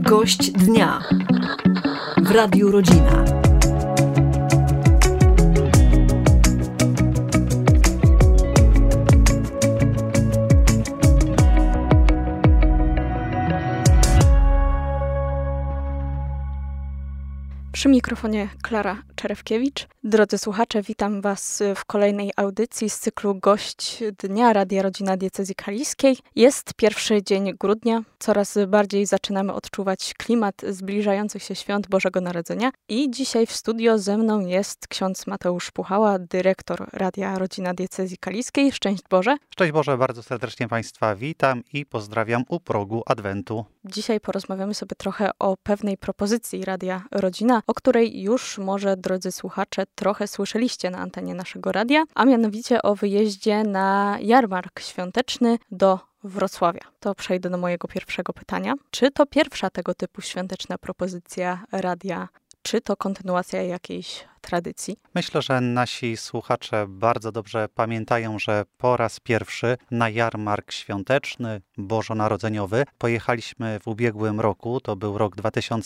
Gość dnia w Radiu Rodzina. Przy mikrofonie Klara Czerewkiewicz. Drodzy słuchacze, witam Was w kolejnej audycji z cyklu Gość Dnia Radia Rodzina Diecezji Kaliskiej. Jest pierwszy dzień grudnia. Coraz bardziej zaczynamy odczuwać klimat zbliżających się świąt Bożego Narodzenia. I dzisiaj w studio ze mną jest ksiądz Mateusz Puchała, dyrektor Radia Rodzina Diecezji Kaliskiej. Szczęść Boże. Szczęść Boże, bardzo serdecznie Państwa witam i pozdrawiam u progu Adwentu. Dzisiaj porozmawiamy sobie trochę o pewnej propozycji Radia Rodzina, o której już może, drodzy słuchacze, trochę słyszeliście na antenie naszego radia, a mianowicie o wyjeździe na jarmark świąteczny do Wrocławia. To przejdę do mojego pierwszego pytania. Czy to pierwsza tego typu świąteczna propozycja radia, czy to kontynuacja jakiejś tradycji? Myślę, że nasi słuchacze bardzo dobrze pamiętają, że po raz pierwszy na jarmark świąteczny, bożonarodzeniowy pojechaliśmy w ubiegłym roku, to był rok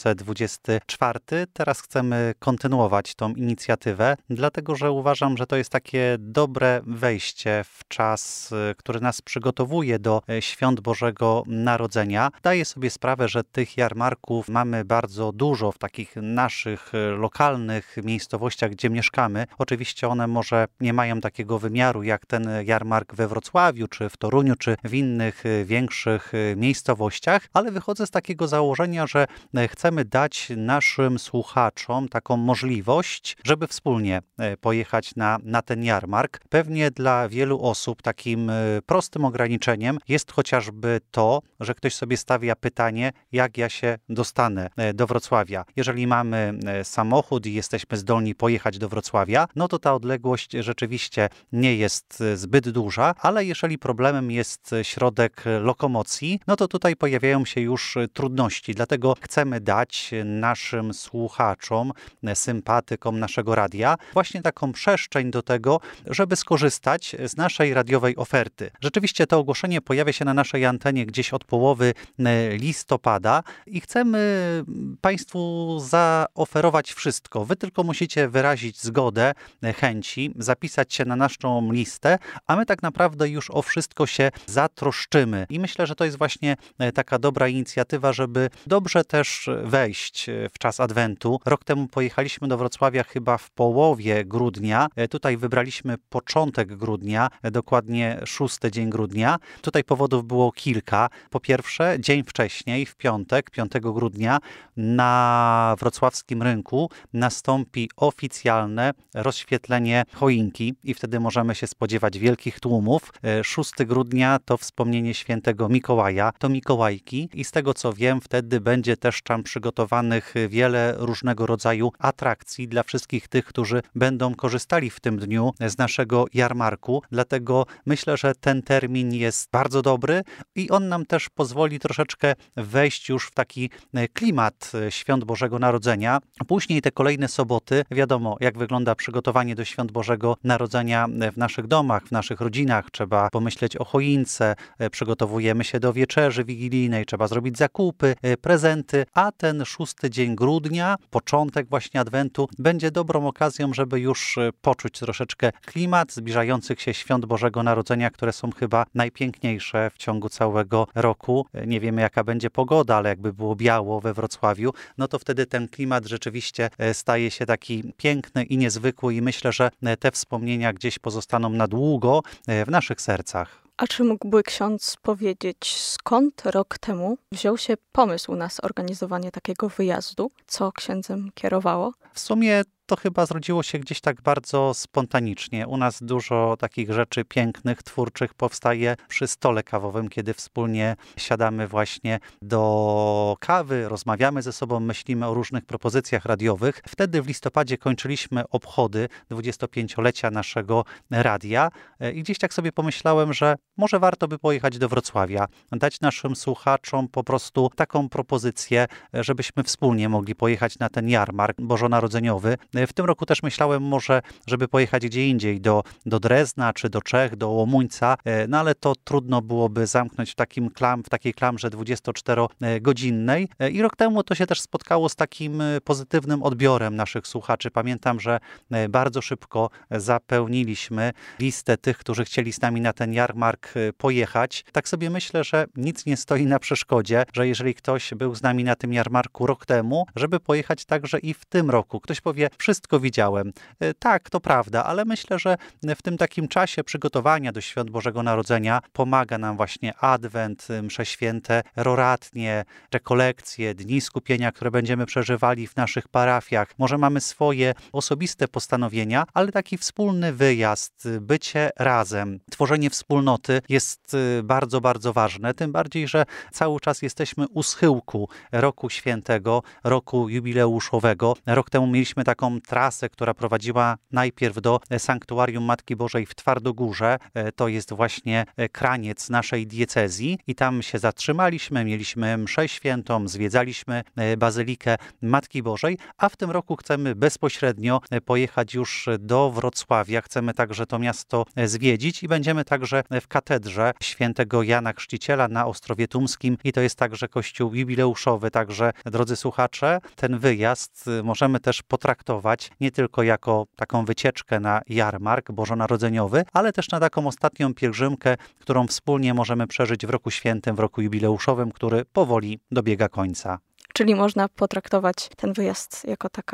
2024. Teraz chcemy kontynuować tą inicjatywę, dlatego że uważam, że to jest takie dobre wejście w czas, który nas przygotowuje do świąt Bożego Narodzenia. Daję sobie sprawę, że tych jarmarków mamy bardzo dużo w takich naszych lokalnych miejscowościach, gdzie mieszkamy. Oczywiście one może nie mają takiego wymiaru jak ten jarmark we Wrocławiu, czy w Toruniu, czy w innych większych miejscowościach, ale wychodzę z takiego założenia, że chcemy dać naszym słuchaczom taką możliwość, żeby wspólnie pojechać na ten jarmark. Pewnie dla wielu osób takim prostym ograniczeniem jest chociażby to, że ktoś sobie stawia pytanie, jak ja się dostanę do Wrocławia. Jeżeli mamy samochód i jesteśmy zdolni pojechać do Wrocławia, no to ta odległość rzeczywiście nie jest zbyt duża, ale jeżeli problemem jest środek lokomocji, no to tutaj pojawiają się już trudności. Dlatego chcemy dać naszym słuchaczom, sympatykom naszego radia właśnie taką przestrzeń do tego, żeby skorzystać z naszej radiowej oferty. Rzeczywiście to ogłoszenie pojawia się na naszej antenie gdzieś od połowy listopada i chcemy Państwu zaoferować wszystko. Wy tylko musicie wyrazić zgodę, chęci, zapisać się na naszą listę, a my tak naprawdę już o wszystko się zatroszczymy. I myślę, że to jest właśnie taka dobra inicjatywa, żeby dobrze też wejść w czas Adwentu. Rok temu pojechaliśmy do Wrocławia chyba w połowie grudnia. Tutaj wybraliśmy początek grudnia, dokładnie 6 dzień grudnia. Tutaj powodów było kilka. Po pierwsze, dzień wcześniej, w piątek, 5 grudnia, na wrocławskim rynku nastąpi oficjalne rozświetlenie choinki i wtedy możemy się spodziewać wielkich tłumów. 6 grudnia to wspomnienie świętego Mikołaja, to Mikołajki i z tego co wiem, wtedy będzie też tam przygotowanych wiele różnego rodzaju atrakcji dla wszystkich tych, którzy będą korzystali w tym dniu z naszego jarmarku. Dlatego myślę, że ten termin jest bardzo dobry i on nam też pozwoli troszeczkę wejść już w taki klimat świąt Bożego Narodzenia. Później te kolejne soboty, wiadomo jak wygląda przygotowanie do świąt Bożego Narodzenia w naszych domach, w naszych rodzinach. Trzeba pomyśleć o choince, przygotowujemy się do wieczerzy wigilijnej, trzeba zrobić zakupy, prezenty, a ten 6 dzień grudnia, początek właśnie Adwentu, będzie dobrą okazją, żeby już poczuć troszeczkę klimat zbliżających się świąt Bożego Narodzenia, które są chyba najpiękniejsze w ciągu całego roku. Nie wiemy jaka będzie pogoda, ale jakby było biało we Wrocławiu, no to wtedy ten klimat rzeczywiście staje się taki piękny i niezwykły i myślę, że te wspomnienia gdzieś pozostaną na długo w naszych sercach. A czy mógłby ksiądz powiedzieć, skąd rok temu wziął się pomysł na zorganizowanie takiego wyjazdu? Co księdzem kierowało? W sumie to chyba zrodziło się gdzieś tak bardzo spontanicznie. U nas dużo takich rzeczy pięknych, twórczych powstaje przy stole kawowym, kiedy wspólnie siadamy właśnie do kawy, rozmawiamy ze sobą, myślimy o różnych propozycjach radiowych. Wtedy w listopadzie kończyliśmy obchody 25-lecia naszego radia i gdzieś tak sobie pomyślałem, że może warto by pojechać do Wrocławia, dać naszym słuchaczom po prostu taką propozycję, żebyśmy wspólnie mogli pojechać na ten jarmark bożonarodzeniowy. W tym roku też myślałem może, żeby pojechać gdzie indziej, do Drezna, czy do Czech, do Łomuńca, no ale to trudno byłoby zamknąć w takiej klamrze 24-godzinnej. I rok temu to się też spotkało z takim pozytywnym odbiorem naszych słuchaczy. Pamiętam, że bardzo szybko zapełniliśmy listę tych, którzy chcieli z nami na ten jarmark pojechać. Tak sobie myślę, że nic nie stoi na przeszkodzie, że jeżeli ktoś był z nami na tym jarmarku rok temu, żeby pojechać także i w tym roku. Ktoś powie, wszystko widziałem. Tak, to prawda, ale myślę, że w tym takim czasie przygotowania do Świąt Bożego Narodzenia pomaga nam właśnie Adwent, msze święte, roratnie, rekolekcje, dni skupienia, które będziemy przeżywali w naszych parafiach. Może mamy swoje osobiste postanowienia, ale taki wspólny wyjazd, bycie razem, tworzenie wspólnoty jest bardzo, bardzo ważne. Tym bardziej, że cały czas jesteśmy u schyłku roku świętego, roku jubileuszowego. Rok temu mieliśmy taką trasę, która prowadziła najpierw do Sanktuarium Matki Bożej w Twardogórze. To jest właśnie kraniec naszej diecezji i tam się zatrzymaliśmy, mieliśmy mszę świętą, zwiedzaliśmy Bazylikę Matki Bożej, a w tym roku chcemy bezpośrednio pojechać już do Wrocławia. Chcemy także to miasto zwiedzić i będziemy także w katedrze świętego Jana Chrzciciela na Ostrowie Tumskim i to jest także kościół jubileuszowy. Także, drodzy słuchacze, ten wyjazd możemy też potraktować nie tylko jako taką wycieczkę na jarmark bożonarodzeniowy, ale też na taką ostatnią pielgrzymkę, którą wspólnie możemy przeżyć w roku świętym, w roku jubileuszowym, który powoli dobiega końca. Czyli można potraktować ten wyjazd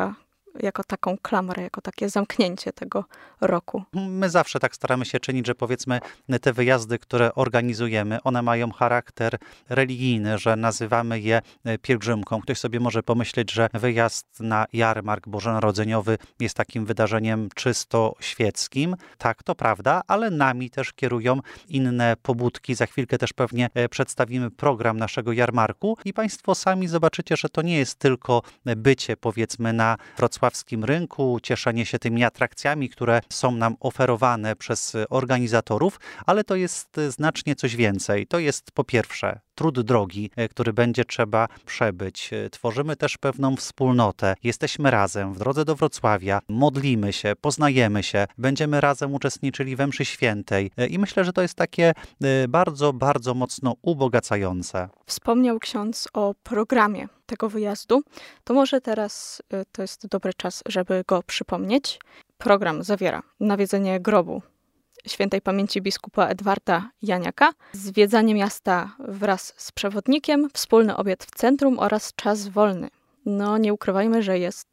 jako taką klamrę, jako takie zamknięcie tego roku. My zawsze tak staramy się czynić, że powiedzmy te wyjazdy, które organizujemy, one mają charakter religijny, że nazywamy je pielgrzymką. Ktoś sobie może pomyśleć, że wyjazd na jarmark bożonarodzeniowy jest takim wydarzeniem czysto świeckim. Tak, to prawda, ale nami też kierują inne pobudki. Za chwilkę też pewnie przedstawimy program naszego jarmarku i Państwo sami zobaczycie, że to nie jest tylko bycie, powiedzmy, na wrocławskim rynku, cieszenie się tymi atrakcjami, które są nam oferowane przez organizatorów, ale to jest znacznie coś więcej. To jest po pierwsze trud drogi, który będzie trzeba przebyć. Tworzymy też pewną wspólnotę. Jesteśmy razem w drodze do Wrocławia, modlimy się, poznajemy się, będziemy razem uczestniczyli we mszy świętej i myślę, że to jest takie bardzo, bardzo mocno ubogacające. Wspomniał ksiądz o programie tego wyjazdu, to może teraz to jest dobry czas, żeby go przypomnieć. Program zawiera nawiedzenie grobu świętej pamięci biskupa Edwarda Janiaka, zwiedzanie miasta wraz z przewodnikiem, wspólny obiad w centrum oraz czas wolny. No nie ukrywajmy, że jest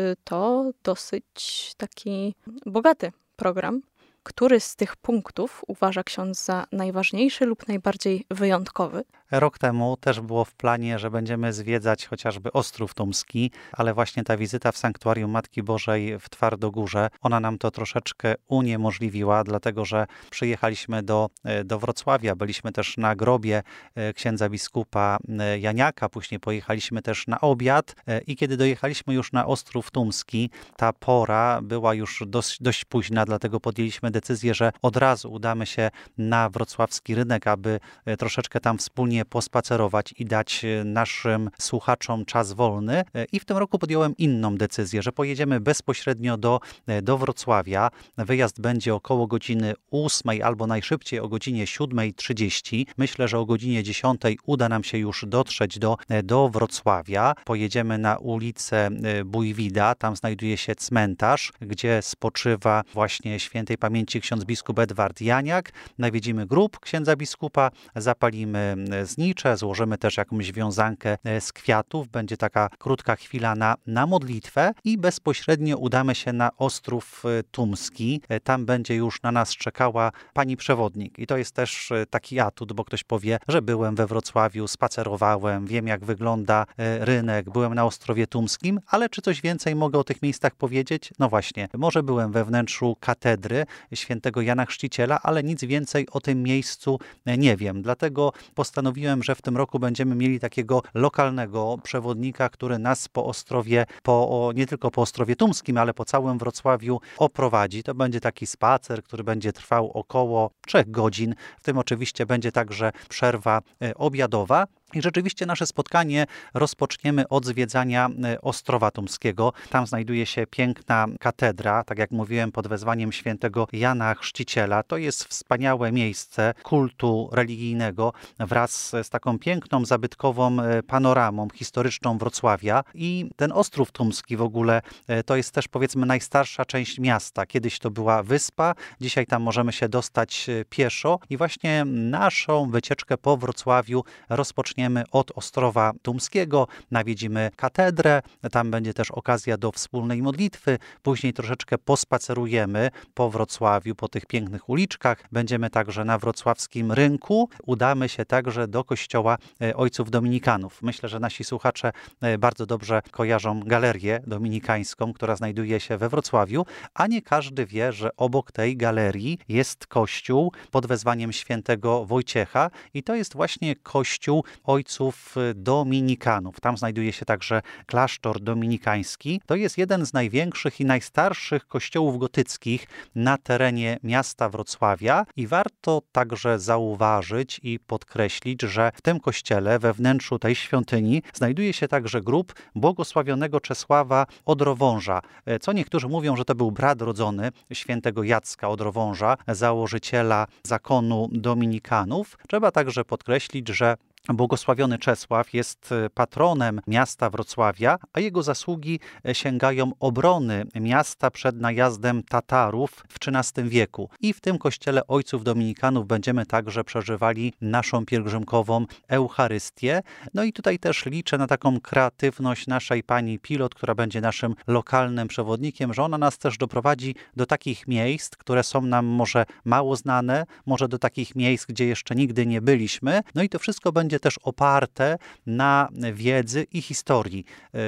to dosyć taki bogaty program. Który z tych punktów uważa ksiądz za najważniejszy lub najbardziej wyjątkowy? Rok temu też było w planie, że będziemy zwiedzać chociażby Ostrów Tumski, ale właśnie ta wizyta w Sanktuarium Matki Bożej w Twardogórze, ona nam to troszeczkę uniemożliwiła, dlatego że przyjechaliśmy do Wrocławia, byliśmy też na grobie księdza biskupa Janiaka, później pojechaliśmy też na obiad i kiedy dojechaliśmy już na Ostrów Tumski, ta pora była już dość późna, dlatego podjęliśmy decyzję, że od razu udamy się na wrocławski rynek, aby troszeczkę tam wspólnie pospacerować i dać naszym słuchaczom czas wolny. I w tym roku podjąłem inną decyzję, że pojedziemy bezpośrednio do Wrocławia. Wyjazd będzie około godziny 8 albo najszybciej o godzinie 7:30. Myślę, że o godzinie 10 uda nam się już dotrzeć do Wrocławia. Pojedziemy na ulicę Bójwida, tam znajduje się cmentarz, gdzie spoczywa właśnie świętej pamięci ksiądz biskup Edward Janiak. Nawiedzimy grób księdza biskupa, zapalimy znicze, złożymy też jakąś wiązankę z kwiatów. Będzie taka krótka chwila na modlitwę i bezpośrednio udamy się na Ostrów Tumski. Tam będzie już na nas czekała pani przewodnik. I to jest też taki atut, bo ktoś powie, że byłem we Wrocławiu, spacerowałem, wiem jak wygląda rynek, byłem na Ostrowie Tumskim, ale czy coś więcej mogę o tych miejscach powiedzieć? No właśnie, może byłem we wnętrzu katedry świętego Jana Chrzciciela, ale nic więcej o tym miejscu nie wiem. Dlatego postanowiłem, że w tym roku będziemy mieli takiego lokalnego przewodnika, który nas po Ostrowie, nie tylko po Ostrowie Tumskim, ale po całym Wrocławiu oprowadzi. To będzie taki spacer, który będzie trwał około 3 godzin. W tym oczywiście będzie także przerwa obiadowa. I rzeczywiście nasze spotkanie rozpoczniemy od zwiedzania Ostrowa Tumskiego. Tam znajduje się piękna katedra, tak jak mówiłem, pod wezwaniem świętego Jana Chrzciciela. To jest wspaniałe miejsce kultu religijnego wraz z taką piękną, zabytkową panoramą historyczną Wrocławia. I ten Ostrów Tumski w ogóle to jest też, powiedzmy, najstarsza część miasta. Kiedyś to była wyspa, dzisiaj tam możemy się dostać pieszo i właśnie naszą wycieczkę po Wrocławiu rozpoczniemy od Ostrowa Tumskiego, nawiedzimy katedrę, tam będzie też okazja do wspólnej modlitwy, później troszeczkę pospacerujemy po Wrocławiu, po tych pięknych uliczkach, będziemy także na wrocławskim rynku, udamy się także do kościoła Ojców Dominikanów. Myślę, że nasi słuchacze bardzo dobrze kojarzą galerię dominikańską, która znajduje się we Wrocławiu, a nie każdy wie, że obok tej galerii jest kościół pod wezwaniem świętego Wojciecha i to jest właśnie kościół Ojców Dominikanów. Tam znajduje się także klasztor dominikański. To jest jeden z największych i najstarszych kościołów gotyckich na terenie miasta Wrocławia i warto także zauważyć i podkreślić, że w tym kościele, we wnętrzu tej świątyni znajduje się także grób błogosławionego Czesława Odrowąża. Co niektórzy mówią, że to był brat rodzony świętego Jacka Odrowąża, założyciela zakonu dominikanów. Trzeba także podkreślić, że błogosławiony Czesław jest patronem miasta Wrocławia, a jego zasługi sięgają obrony miasta przed najazdem Tatarów w XIII wieku. I w tym kościele Ojców Dominikanów będziemy także przeżywali naszą pielgrzymkową Eucharystię. No i tutaj też liczę na taką kreatywność naszej pani pilot, która będzie naszym lokalnym przewodnikiem, że ona nas też doprowadzi do takich miejsc, które są nam może mało znane, może do takich miejsc, gdzie jeszcze nigdy nie byliśmy. No i to wszystko będzie też oparte na wiedzy i historii,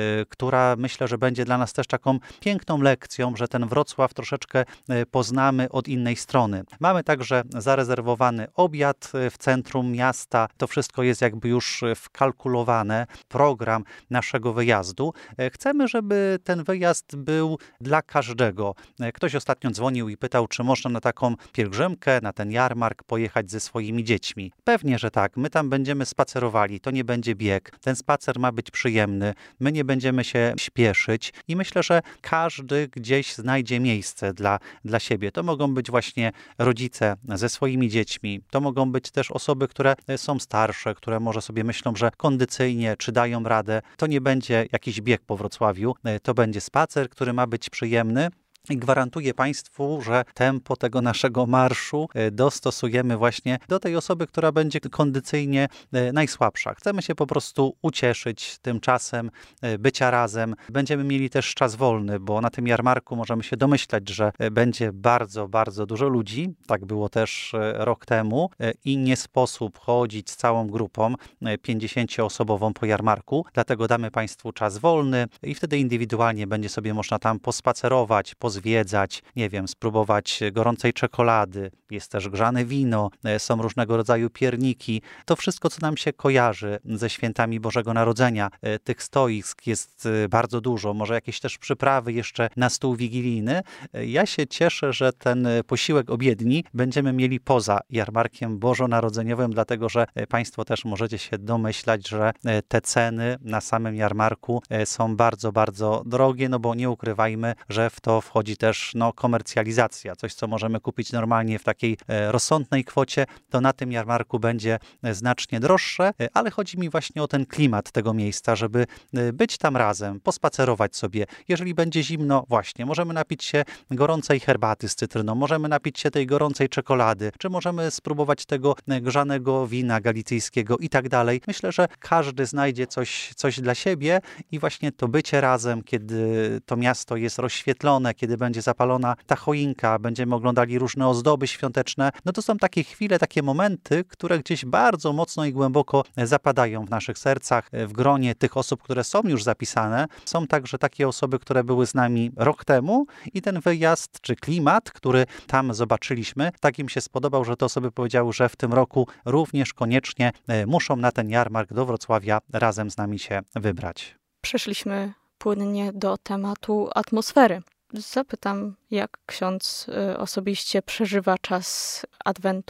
która myślę, że będzie dla nas też taką piękną lekcją, że ten Wrocław troszeczkę poznamy od innej strony. Mamy także zarezerwowany obiad w centrum miasta. To wszystko jest jakby już wkalkulowane, program naszego wyjazdu. Chcemy, żeby ten wyjazd był dla każdego. Ktoś ostatnio dzwonił i pytał, czy można na taką pielgrzymkę, na ten jarmark pojechać ze swoimi dziećmi. Pewnie, że tak. My tam będziemy spacerowali, to nie będzie bieg. Ten spacer ma być przyjemny, my nie będziemy się śpieszyć i myślę, że każdy gdzieś znajdzie miejsce dla siebie. To mogą być właśnie rodzice ze swoimi dziećmi, to mogą być też osoby, które są starsze, które może sobie myślą, że kondycyjnie czy dają radę. To nie będzie jakiś bieg po Wrocławiu, to będzie spacer, który ma być przyjemny. I gwarantuję Państwu, że tempo tego naszego marszu dostosujemy właśnie do tej osoby, która będzie kondycyjnie najsłabsza. Chcemy się po prostu ucieszyć tym czasem bycia razem. Będziemy mieli też czas wolny, bo na tym jarmarku możemy się domyślać, że będzie bardzo, bardzo dużo ludzi. Tak było też rok temu i nie sposób chodzić z całą grupą 50-osobową po jarmarku. Dlatego damy Państwu czas wolny i wtedy indywidualnie będzie sobie można tam pospacerować, pozwiedzać, nie wiem, spróbować gorącej czekolady, jest też grzane wino, są różnego rodzaju pierniki. To wszystko, co nam się kojarzy ze świętami Bożego Narodzenia. Tych stoisk jest bardzo dużo, może jakieś też przyprawy jeszcze na stół wigilijny. Ja się cieszę, że ten posiłek obiedni będziemy mieli poza jarmarkiem bożonarodzeniowym, dlatego że Państwo też możecie się domyślać, że te ceny na samym jarmarku są bardzo, bardzo drogie, no bo nie ukrywajmy, że w to wchodzi też komercjalizacja. Coś, co możemy kupić normalnie w takiej rozsądnej kwocie, to na tym jarmarku będzie znacznie droższe, ale chodzi mi właśnie o ten klimat tego miejsca, żeby być tam razem, pospacerować sobie. Jeżeli będzie zimno, właśnie, możemy napić się gorącej herbaty z cytryną, możemy napić się tej gorącej czekolady, czy możemy spróbować tego grzanego wina galicyjskiego i tak dalej. Myślę, że każdy znajdzie coś dla siebie i właśnie to bycie razem, kiedy to miasto jest rozświetlone, kiedy będzie zapalona ta choinka, będziemy oglądali różne ozdoby świąteczne, no to są takie chwile, takie momenty, które gdzieś bardzo mocno i głęboko zapadają w naszych sercach. W gronie tych osób, które są już zapisane, są także takie osoby, które były z nami rok temu i ten wyjazd czy klimat, który tam zobaczyliśmy, tak im się spodobał, że te osoby powiedziały, że w tym roku również koniecznie muszą na ten jarmark do Wrocławia razem z nami się wybrać. Przeszliśmy płynnie do tematu atmosfery. Zapytam, jak ksiądz osobiście przeżywa czas Adwentu,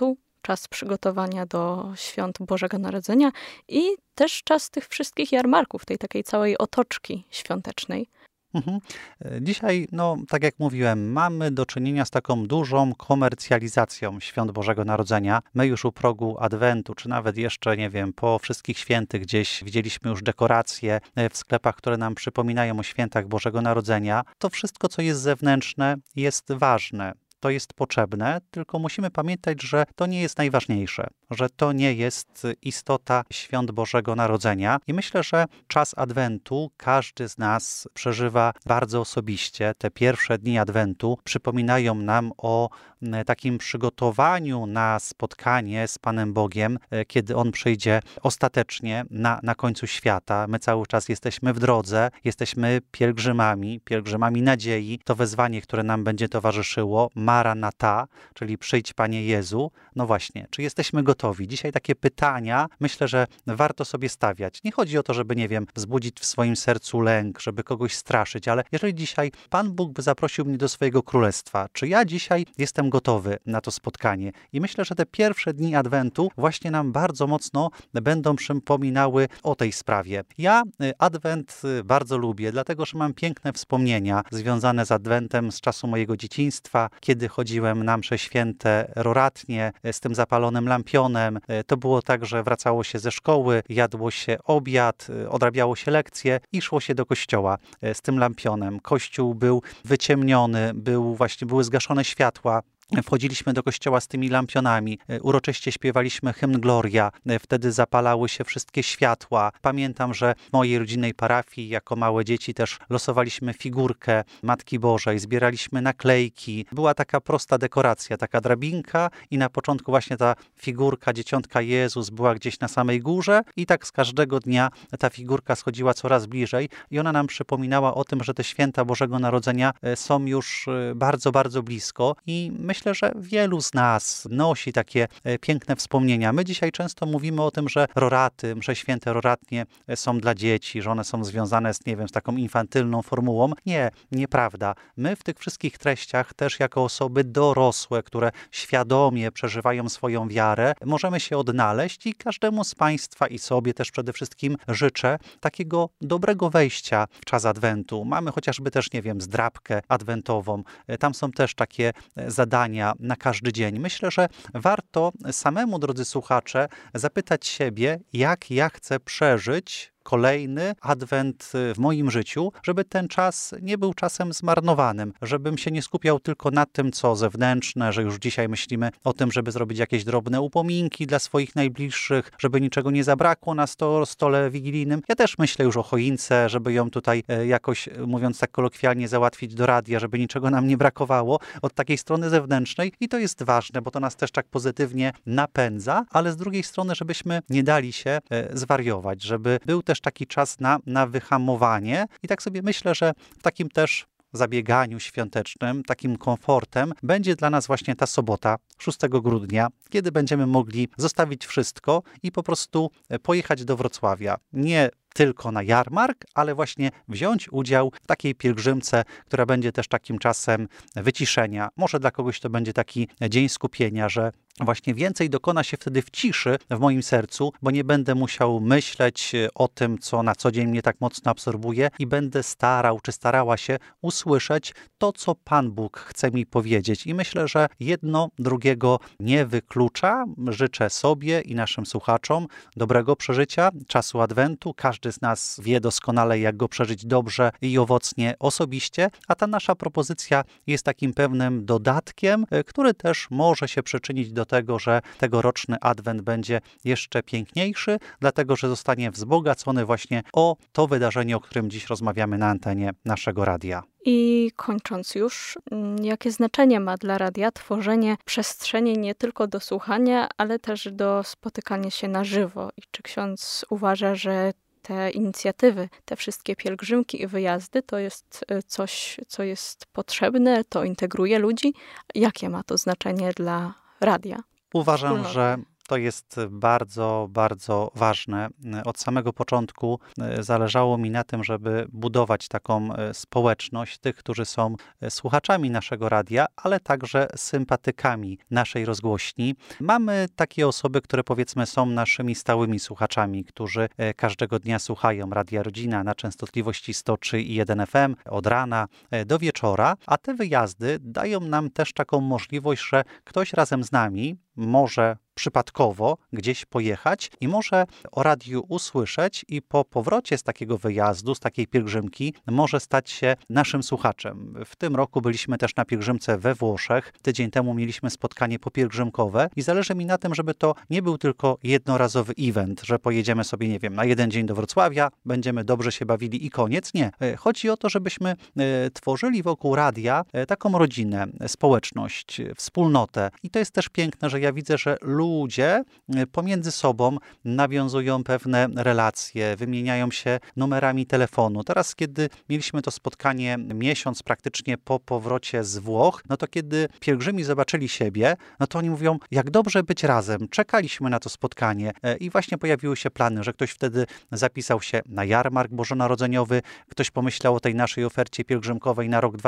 czas przygotowania do świąt Bożego Narodzenia i też czas tych wszystkich jarmarków, tej takiej całej otoczki świątecznej. Mhm. Dzisiaj, tak jak mówiłem, mamy do czynienia z taką dużą komercjalizacją świąt Bożego Narodzenia. My już u progu Adwentu, czy nawet jeszcze, nie wiem, po wszystkich świętych gdzieś widzieliśmy już dekoracje w sklepach, które nam przypominają o świętach Bożego Narodzenia. To wszystko, co jest zewnętrzne, jest ważne. To jest potrzebne, tylko musimy pamiętać, że to nie jest najważniejsze, że to nie jest istota świąt Bożego Narodzenia. I myślę, że czas Adwentu każdy z nas przeżywa bardzo osobiście. Te pierwsze dni Adwentu przypominają nam o takim przygotowaniu na spotkanie z Panem Bogiem, kiedy On przyjdzie ostatecznie na końcu świata. My cały czas jesteśmy w drodze, jesteśmy pielgrzymami nadziei. To wezwanie, które nam będzie towarzyszyło, Maranata, czyli przyjdź Panie Jezu. No właśnie, czy jesteśmy gotowi? Dzisiaj takie pytania myślę, że warto sobie stawiać. Nie chodzi o to, żeby, nie wiem, wzbudzić w swoim sercu lęk, żeby kogoś straszyć, ale jeżeli dzisiaj Pan Bóg by zaprosił mnie do swojego królestwa, czy ja dzisiaj jestem gotowy na to spotkanie? I myślę, że te pierwsze dni Adwentu właśnie nam bardzo mocno będą przypominały o tej sprawie. Ja Adwent bardzo lubię, dlatego, że mam piękne wspomnienia związane z Adwentem z czasu mojego dzieciństwa, kiedy chodziłem na msze święte roratnie z tym zapalonym lampionem. To było tak, że wracało się ze szkoły, jadło się obiad, odrabiało się lekcje i szło się do kościoła z tym lampionem. Kościół był wyciemniony, były zgaszone światła. Wchodziliśmy do kościoła z tymi lampionami, uroczyście śpiewaliśmy hymn Gloria, wtedy zapalały się wszystkie światła. Pamiętam, że w mojej rodzinnej parafii jako małe dzieci też losowaliśmy figurkę Matki Bożej, zbieraliśmy naklejki. Była taka prosta dekoracja, taka drabinka i na początku właśnie ta figurka Dzieciątka Jezus była gdzieś na samej górze i tak z każdego dnia ta figurka schodziła coraz bliżej i ona nam przypominała o tym, że te święta Bożego Narodzenia są już bardzo, bardzo blisko i myślę, że wielu z nas nosi takie piękne wspomnienia. My dzisiaj często mówimy o tym, że roraty, msze święte roratnie są dla dzieci, że one są związane z, nie wiem, z taką infantylną formułą. Nie, nieprawda. My w tych wszystkich treściach też jako osoby dorosłe, które świadomie przeżywają swoją wiarę, możemy się odnaleźć i każdemu z Państwa i sobie też przede wszystkim życzę takiego dobrego wejścia w czas Adwentu. Mamy chociażby też, nie wiem, zdrabkę adwentową. Tam są też takie zadania na każdy dzień. Myślę, że warto samemu, drodzy słuchacze, zapytać siebie, jak ja chcę przeżyć kolejny Adwent w moim życiu, żeby ten czas nie był czasem zmarnowanym, żebym się nie skupiał tylko na tym, co zewnętrzne, że już dzisiaj myślimy o tym, żeby zrobić jakieś drobne upominki dla swoich najbliższych, żeby niczego nie zabrakło na stole wigilijnym. Ja też myślę już o choince, żeby ją tutaj jakoś, mówiąc tak kolokwialnie, załatwić do radia, żeby niczego nam nie brakowało od takiej strony zewnętrznej i to jest ważne, bo to nas też tak pozytywnie napędza, ale z drugiej strony, żebyśmy nie dali się zwariować, żeby był też taki czas na wyhamowanie i tak sobie myślę, że w takim też zabieganiu świątecznym, takim komfortem będzie dla nas właśnie ta sobota, 6 grudnia, kiedy będziemy mogli zostawić wszystko i po prostu pojechać do Wrocławia. Nie tylko na jarmark, ale właśnie wziąć udział w takiej pielgrzymce, która będzie też takim czasem wyciszenia. Może dla kogoś to będzie taki dzień skupienia, że właśnie więcej dokona się wtedy w ciszy w moim sercu, bo nie będę musiał myśleć o tym, co na co dzień mnie tak mocno absorbuje i będę starał czy starała się usłyszeć to, co Pan Bóg chce mi powiedzieć. I myślę, że jedno drugiego nie wyklucza. Życzę sobie i naszym słuchaczom dobrego przeżycia czasu Adwentu. Każdy z nas wie doskonale, jak go przeżyć dobrze i owocnie osobiście, a ta nasza propozycja jest takim pewnym dodatkiem, który też może się przyczynić do tego, że tegoroczny Adwent będzie jeszcze piękniejszy, dlatego że zostanie wzbogacony właśnie o to wydarzenie, o którym dziś rozmawiamy na antenie naszego radia. I kończąc już, jakie znaczenie ma dla radia tworzenie przestrzeni nie tylko do słuchania, ale też do spotykania się na żywo? I czy ksiądz uważa, że te inicjatywy, te wszystkie pielgrzymki i wyjazdy to jest coś, co jest potrzebne, to integruje ludzi? Jakie ma to znaczenie dla radia? Uważam, że To jest bardzo, bardzo ważne. Od samego początku zależało mi na tym, żeby budować taką społeczność tych, którzy są słuchaczami naszego radia, ale także sympatykami naszej rozgłośni. Mamy takie osoby, które powiedzmy są naszymi stałymi słuchaczami, którzy każdego dnia słuchają Radia Rodzina na częstotliwości 103,1 FM od rana do wieczora, a te wyjazdy dają nam też taką możliwość, że ktoś razem z nami może przypadkowo gdzieś pojechać i może o radiu usłyszeć i po powrocie z takiego wyjazdu, z takiej pielgrzymki może stać się naszym słuchaczem. W tym roku byliśmy też na pielgrzymce we Włoszech. Tydzień temu mieliśmy spotkanie popielgrzymkowe i zależy mi na tym, żeby to nie był tylko jednorazowy event, że pojedziemy sobie, nie wiem, na jeden dzień do Wrocławia, będziemy dobrze się bawili i koniec. Nie. Chodzi o to, żebyśmy tworzyli wokół radia taką rodzinę, społeczność, wspólnotę. I to jest też piękne, że ja widzę, że ludzie pomiędzy sobą nawiązują pewne relacje, wymieniają się numerami telefonu. Teraz, kiedy mieliśmy to spotkanie miesiąc praktycznie po powrocie z Włoch, no to kiedy pielgrzymi zobaczyli siebie, no to oni mówią, jak dobrze być razem. Czekaliśmy na to spotkanie i właśnie pojawiły się plany, że ktoś wtedy zapisał się na jarmark bożonarodzeniowy, ktoś pomyślał o tej naszej ofercie pielgrzymkowej na rok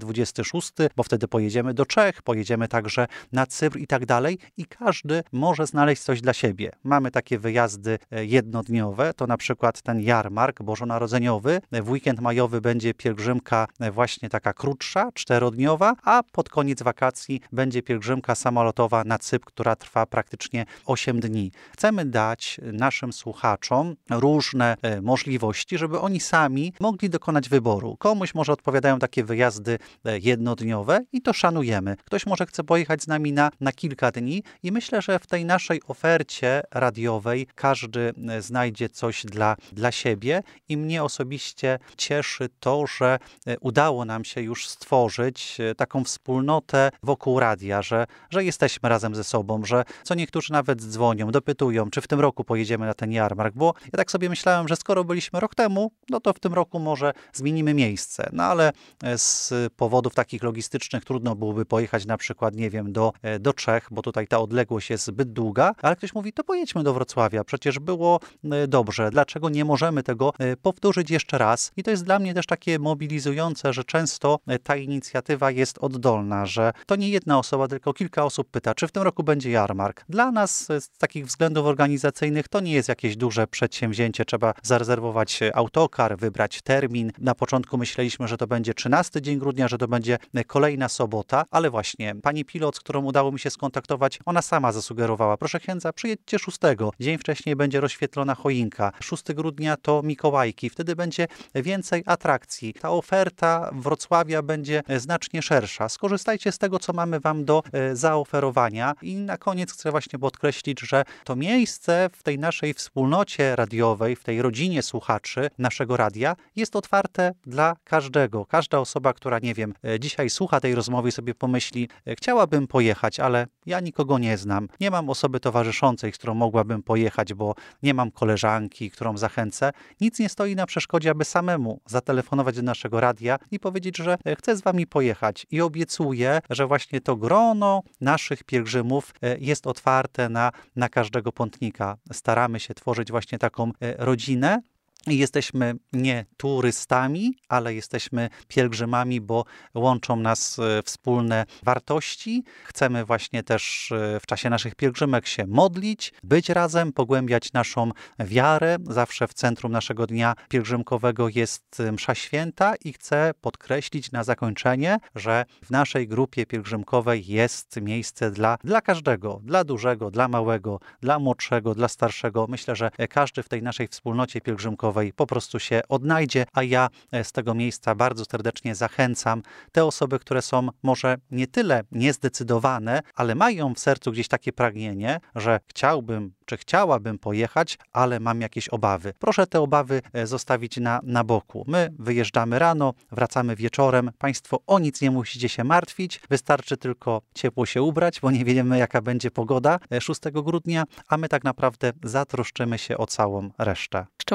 2026, bo wtedy pojedziemy do Czech, pojedziemy także na Cypr i tak dalej i każdy może znaleźć coś dla siebie. Mamy takie wyjazdy jednodniowe, to na przykład ten jarmark bożonarodzeniowy. W weekend majowy będzie pielgrzymka właśnie taka krótsza, 4-dniowa, a pod koniec wakacji będzie pielgrzymka samolotowa na Cypr, która trwa praktycznie 8 dni. Chcemy dać naszym słuchaczom różne możliwości, żeby oni sami mogli dokonać wyboru. Komuś może odpowiadają takie wyjazdy jednodniowe i to szanujemy. Ktoś może chce pojechać z nami na kilka dni i myślę, że w tej naszej ofercie radiowej każdy znajdzie coś dla siebie i mnie osobiście cieszy to, że udało nam się już stworzyć taką wspólnotę wokół radia, że jesteśmy razem ze sobą, że co niektórzy nawet dzwonią, dopytują, czy w tym roku pojedziemy na ten jarmark, bo ja tak sobie myślałem, że skoro byliśmy rok temu, no to w tym roku może zmienimy miejsce, no ale z powodów takich logistycznych trudno byłoby pojechać na przykład, nie wiem, do Czech, bo tutaj ta odległość jest zbyt długa, ale ktoś mówi, to pojedźmy do Wrocławia, przecież było dobrze, dlaczego nie możemy tego powtórzyć jeszcze raz? I to jest dla mnie też takie mobilizujące, że często ta inicjatywa jest oddolna, że to nie jedna osoba, tylko kilka osób pyta, czy w tym roku będzie jarmark. Dla nas z takich względów organizacyjnych to nie jest jakieś duże przedsięwzięcie, trzeba zarezerwować autokar, wybrać termin. Na początku myśleliśmy, że to będzie 13 dzień grudnia, że to będzie kolejna sobota, ale właśnie pani pilot, z którą udało mi się skontaktować, ona sama zasugerowała, proszę księdza, przyjedźcie 6. Dzień wcześniej będzie rozświetlona choinka. 6 grudnia to Mikołajki. Wtedy będzie więcej atrakcji. Ta oferta Wrocławia będzie znacznie szersza. Skorzystajcie z tego, co mamy wam do zaoferowania. I na koniec chcę właśnie podkreślić, że to miejsce w tej naszej wspólnocie radiowej, w tej rodzinie słuchaczy naszego radia jest otwarte dla każdego. Każda osoba, która, nie wiem, dzisiaj słucha tej rozmowy i sobie pomyśli, chciałabym pojechać, ale ja nikogo nie znam. Nie mam osoby towarzyszącej, z którą mogłabym pojechać, bo nie mam koleżanki, którą zachęcę. Nic nie stoi na przeszkodzie, aby samemu zatelefonować do naszego radia i powiedzieć, że chcę z wami pojechać. I obiecuję, że właśnie to grono naszych pielgrzymów jest otwarte na każdego pątnika. Staramy się tworzyć właśnie taką rodzinę. Jesteśmy nie turystami, ale jesteśmy pielgrzymami, bo łączą nas wspólne wartości. Chcemy właśnie też w czasie naszych pielgrzymek się modlić, być razem, pogłębiać naszą wiarę. Zawsze w centrum naszego dnia pielgrzymkowego jest msza święta i chcę podkreślić na zakończenie, że w naszej grupie pielgrzymkowej jest miejsce dla każdego, dla dużego, dla małego, dla młodszego, dla starszego. Myślę, że każdy w tej naszej wspólnocie pielgrzymkowej po prostu się odnajdzie, a ja z tego miejsca bardzo serdecznie zachęcam te osoby, które są może nie tyle niezdecydowane, ale mają w sercu gdzieś takie pragnienie, że chciałbym czy chciałabym pojechać, ale mam jakieś obawy. Proszę te obawy zostawić na boku. My wyjeżdżamy rano, wracamy wieczorem. Państwo o nic nie musicie się martwić. Wystarczy tylko ciepło się ubrać, bo nie wiemy, jaka będzie pogoda 6 grudnia, a my tak naprawdę zatroszczymy się o całą resztę. Jeszcze można się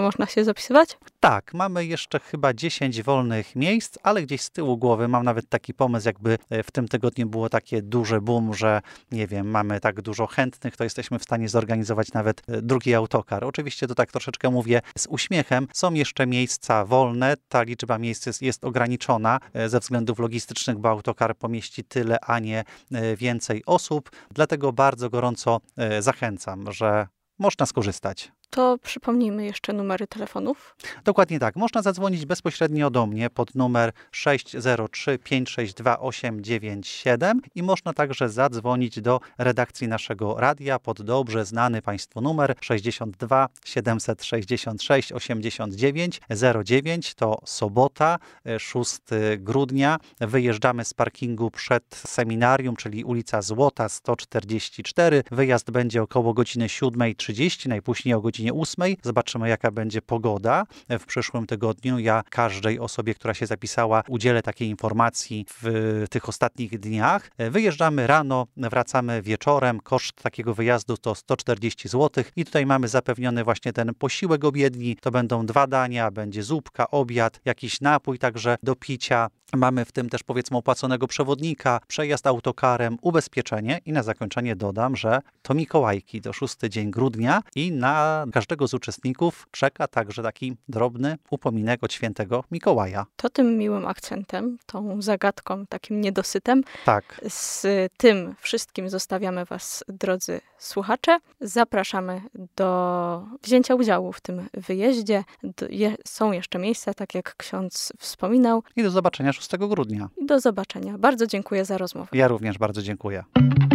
się zapisywać? Tak, mamy jeszcze chyba 10 wolnych miejsc, ale gdzieś z tyłu głowy mam nawet taki pomysł, jakby w tym tygodniu było takie duże boom, że nie wiem, mamy tak dużo chętnych, to jesteśmy w stanie zorganizować nawet drugi autokar. Oczywiście to tak troszeczkę mówię z uśmiechem. Są jeszcze miejsca wolne, ta liczba miejsc jest ograniczona ze względów logistycznych, bo autokar pomieści tyle, a nie więcej osób. Dlatego bardzo gorąco zachęcam, że można skorzystać. To przypomnijmy jeszcze numery telefonów. Dokładnie tak. Można zadzwonić bezpośrednio do mnie pod numer 603 562 897 i można także zadzwonić do redakcji naszego radia pod dobrze znany Państwu numer 62 766 89 09. To sobota, 6 grudnia. Wyjeżdżamy z parkingu przed seminarium, czyli ulica Złota 144. Wyjazd będzie około godziny 7:30, najpóźniej o godzinie 8. Zobaczymy, jaka będzie pogoda w przyszłym tygodniu. Ja każdej osobie, która się zapisała, udzielę takiej informacji w tych ostatnich dniach. Wyjeżdżamy rano, wracamy wieczorem. Koszt takiego wyjazdu to 140 zł i tutaj mamy zapewniony właśnie ten posiłek obiedni. To będą 2 dania, będzie zupka, obiad, jakiś napój także do picia. Mamy w tym też powiedzmy opłaconego przewodnika, przejazd autokarem, ubezpieczenie i na zakończenie dodam, że to Mikołajki, to 6 dzień grudnia i na każdego z uczestników czeka także taki drobny upominek od świętego Mikołaja. To tym miłym akcentem, tą zagadką, takim niedosytem. Tak. Z tym wszystkim zostawiamy Was, drodzy słuchacze. Zapraszamy do wzięcia udziału w tym wyjeździe. Są jeszcze miejsca, tak jak ksiądz wspominał. I do zobaczenia 6 grudnia. I do zobaczenia. Bardzo dziękuję za rozmowę. Ja również bardzo dziękuję.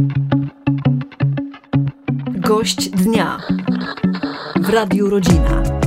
Gość dnia w Radiu Rodzina.